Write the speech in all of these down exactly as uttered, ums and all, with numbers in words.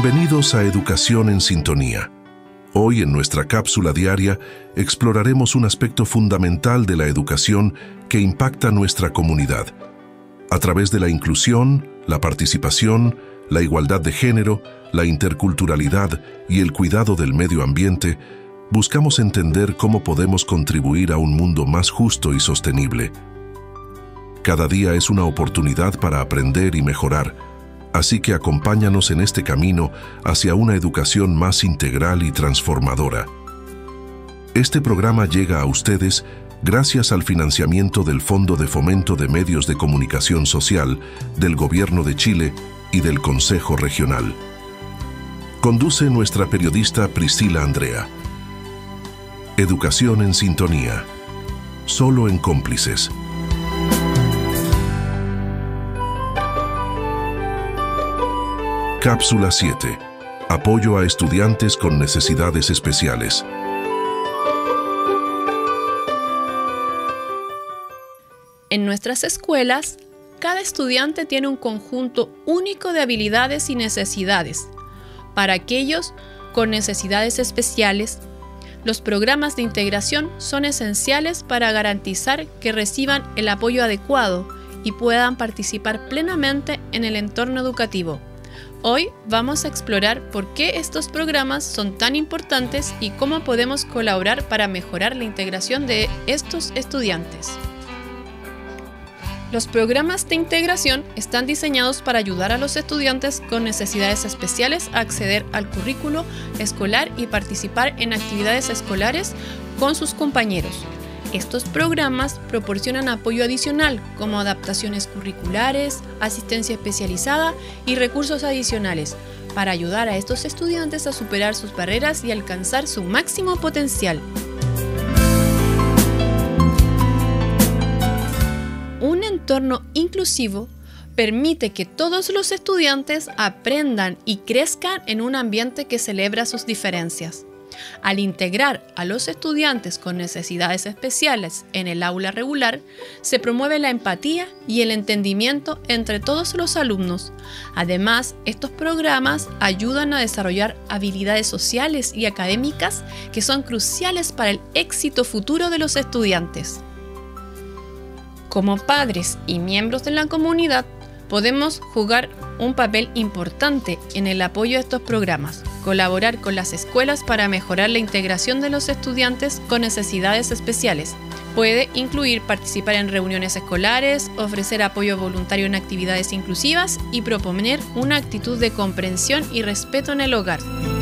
Bienvenidos a Educación en Sintonía. Hoy en nuestra cápsula diaria exploraremos un aspecto fundamental de la educación que impacta nuestra comunidad. A través de la inclusión, la participación, la igualdad de género, la interculturalidad y el cuidado del medio ambiente, buscamos entender cómo podemos contribuir a un mundo más justo y sostenible. Cada día es una oportunidad para aprender y mejorar, así que acompáñanos en este camino hacia una educación más integral y transformadora. Este programa llega a ustedes gracias al financiamiento del Fondo de Fomento de Medios de Comunicación Social del Gobierno de Chile y del Consejo Regional. Conduce nuestra periodista Priscila Andrea. Educación en Sintonía. Solo en Cómplices. Cápsula siete. Apoyo a estudiantes con necesidades especiales. En nuestras escuelas, cada estudiante tiene un conjunto único de habilidades y necesidades. Para aquellos con necesidades especiales, los programas de integración son esenciales para garantizar que reciban el apoyo adecuado y puedan participar plenamente en el entorno educativo. Hoy vamos a explorar por qué estos programas son tan importantes y cómo podemos colaborar para mejorar la integración de estos estudiantes. Los programas de integración están diseñados para ayudar a los estudiantes con necesidades especiales a acceder al currículo escolar y participar en actividades escolares con sus compañeros. Estos programas proporcionan apoyo adicional como adaptaciones curriculares, asistencia especializada y recursos adicionales para ayudar a estos estudiantes a superar sus barreras y alcanzar su máximo potencial. Un entorno inclusivo permite que todos los estudiantes aprendan y crezcan en un ambiente que celebra sus diferencias. Al integrar a los estudiantes con necesidades especiales en el aula regular, se promueve la empatía y el entendimiento entre todos los alumnos. Además, estos programas ayudan a desarrollar habilidades sociales y académicas que son cruciales para el éxito futuro de los estudiantes. Como padres y miembros de la comunidad, podemos jugar un papel importante en el apoyo a estos programas, colaborar con las escuelas para mejorar la integración de los estudiantes con necesidades especiales. Puede incluir participar en reuniones escolares, ofrecer apoyo voluntario en actividades inclusivas y proponer una actitud de comprensión y respeto en el hogar.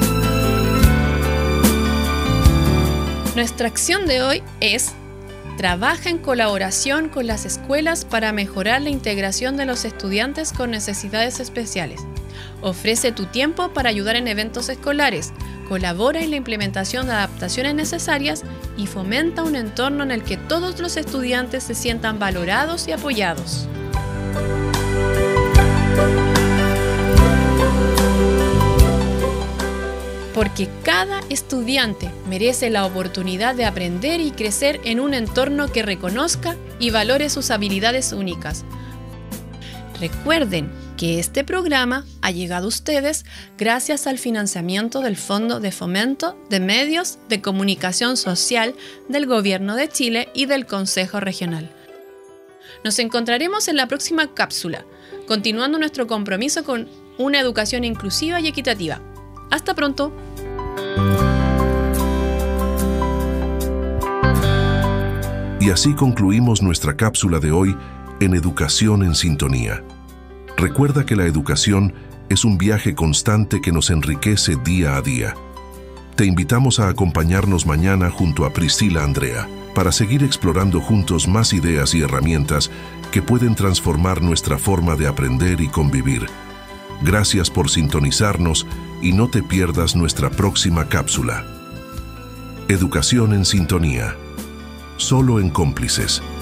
Nuestra acción de hoy es: trabaja en colaboración con las escuelas para mejorar la integración de los estudiantes con necesidades especiales. Ofrece tu tiempo para ayudar en eventos escolares, colabora en la implementación de adaptaciones necesarias y fomenta un entorno en el que todos los estudiantes se sientan valorados y apoyados. Porque cada estudiante merece la oportunidad de aprender y crecer en un entorno que reconozca y valore sus habilidades únicas. Recuerden que este programa ha llegado a ustedes gracias al financiamiento del Fondo de Fomento de Medios de Comunicación Social del Gobierno de Chile y del Consejo Regional. Nos encontraremos en la próxima cápsula, continuando nuestro compromiso con una educación inclusiva y equitativa. ¡Hasta pronto! Y así concluimos nuestra cápsula de hoy en Educación en Sintonía. Recuerda que la educación es un viaje constante que nos enriquece día a día. Te invitamos a acompañarnos mañana junto a Priscila Andrea para seguir explorando juntos más ideas y herramientas que pueden transformar nuestra forma de aprender y convivir. Gracias por sintonizarnos y no te pierdas nuestra próxima cápsula. Educación en Sintonía. Solo en Cómplices.